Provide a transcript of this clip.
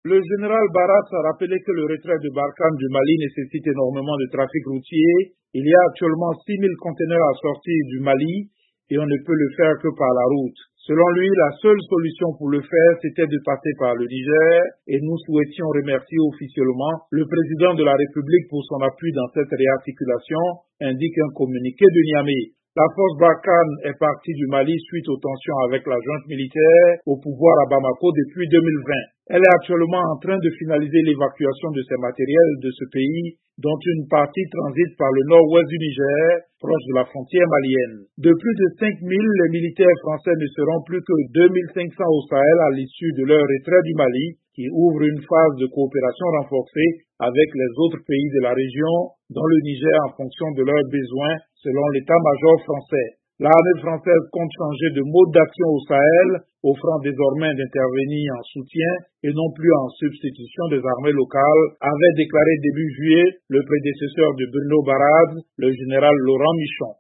Le général Barras a rappelé que le retrait de Barkhane du Mali nécessite énormément de trafic routier. Il y a actuellement 6 000 conteneurs à sortir du Mali et on ne peut le faire que par la route. Selon lui, la seule solution pour le faire, c'était de passer par le Niger et nous souhaitions remercier officiellement le président de la République pour son appui dans cette réarticulation, indique un communiqué de Niamey. La force Barkhane est partie du Mali suite aux tensions avec la junte militaire au pouvoir à Bamako depuis 2020. Elle est actuellement en train de finaliser l'évacuation de ses matériels de ce pays, dont une partie transite par le nord-ouest du Niger, proche de la frontière malienne. De plus de 5 000, les militaires français ne seront plus que 2 500 au Sahel à l'issue de leur retrait du Mali, qui ouvre une phase de coopération renforcée avec les autres pays de la région, dont le Niger en fonction de leurs besoins, selon l'état-major français. L'armée française compte changer de mode d'action au Sahel, offrant désormais d'intervenir en soutien et non plus en substitution des armées locales, avait déclaré début juillet le prédécesseur de Bruno Barras, le général Laurent Michon.